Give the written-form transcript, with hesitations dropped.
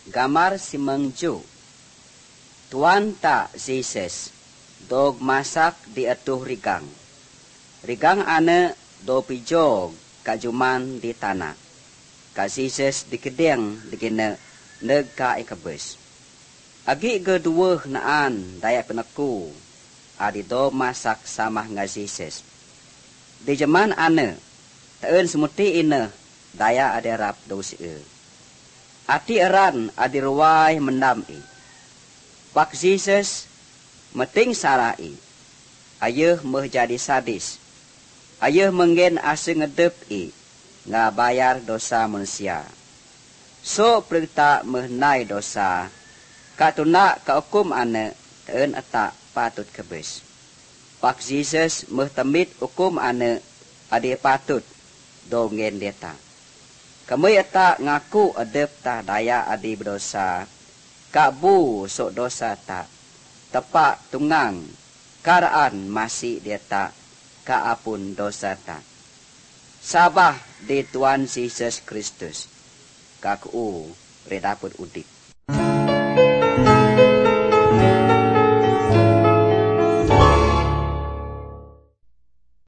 Gamar si mengju. Tuan tak Jesus dog masak di atuh rigang. Rigang ane do pijog kajuman di tanah. Ka Jesus di kedeng digina neg ka ikabes. Agi kedua naan daya peneku adi do masak samah nga Jesus. Di zaman ane taen semuti ine daya aderap dosi. Ati eran adi ruwai mendami. Pak Jesus meting sarai. Ayah meh jadi sadis. Ayah menggen ase ngedep nga bayar dosa manusia. So perita mehnai dosa. Katuna kaukum ane taen atak patut kebes. Pak Jesus meh temit hukum ane adi patut dongen deta. Kami atak ngaku adep ta daya adi berdosa. Kak bu sok dosa tak. Tepak tungang. Karaan masih dia tak. Kak apun dosa tak. Sabah di Tuhan Yesus Kristus. Kak ku redaput udik.